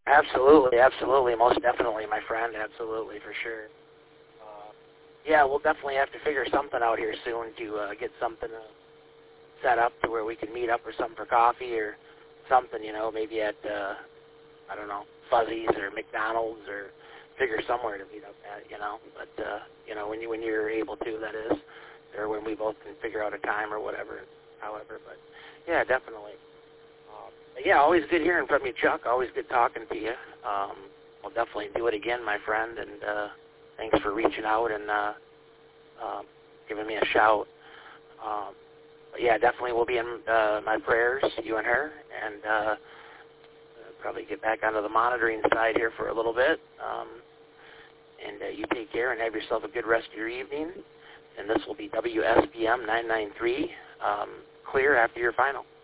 Absolutely, absolutely, most definitely, my friend, absolutely, for sure. Yeah, we'll definitely have to figure something out here soon to get something set up to where we can meet up or something for coffee or something, maybe at, I don't know, Fuzzy's or McDonald's or figure somewhere to meet up at, But, when you're able to, that is, or when we both can figure out a time or whatever, however. But, yeah, definitely. But yeah, always good hearing from you, Chuck. Always good talking to you. We'll definitely do it again, my friend, and thanks for reaching out and giving me a shout. But yeah, definitely will be in my prayers, you and her, and probably get back onto the monitoring side here for a little bit. And you take care and have yourself a good rest of your evening. And this will be WSBM 993, clear after your final.